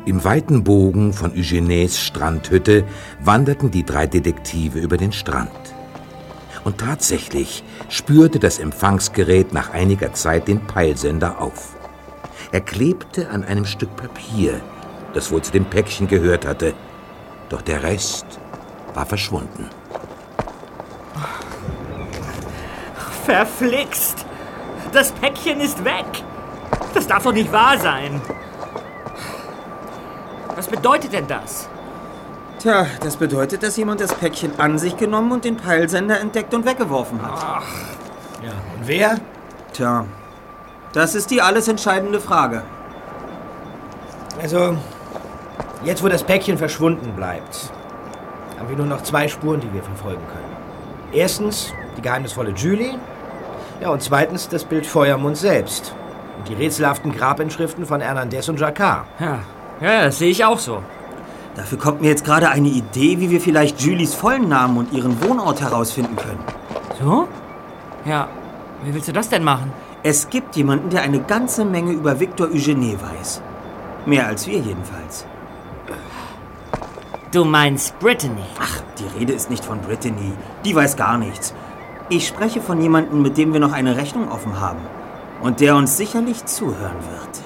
Im weiten Bogen von Eugenies Strandhütte wanderten die 3 Detektive über den Strand. Und tatsächlich spürte das Empfangsgerät nach einiger Zeit den Peilsender auf. Er klebte an einem Stück Papier, das wohl zu dem Päckchen gehört hatte. Doch der Rest war verschwunden. Verflixt! Das Päckchen ist weg! Das darf doch nicht wahr sein! Was bedeutet denn das? Tja, das bedeutet, dass jemand das Päckchen an sich genommen und den Peilsender entdeckt und weggeworfen hat. Ach. Ja, und wer? Tja, das ist die alles entscheidende Frage. Also, jetzt wo das Päckchen verschwunden bleibt, haben wir nur noch 2 Spuren, die wir verfolgen können. Erstens die geheimnisvolle Julie. Ja, und zweitens das Bild Feuermond selbst. Und die rätselhaften Grabinschriften von Hernandez und Jacquard. Ja, das sehe ich auch so. Dafür kommt mir jetzt gerade eine Idee, wie wir vielleicht Julies vollen Namen und ihren Wohnort herausfinden können. So? Ja, wie willst du das denn machen? Es gibt jemanden, der eine ganze Menge über Victor Eugenie weiß. Mehr als wir jedenfalls. Du meinst Brittany? Ach, die Rede ist nicht von Brittany. Die weiß gar nichts. Ich spreche von jemandem, mit dem wir noch eine Rechnung offen haben. Und der uns sicherlich zuhören wird.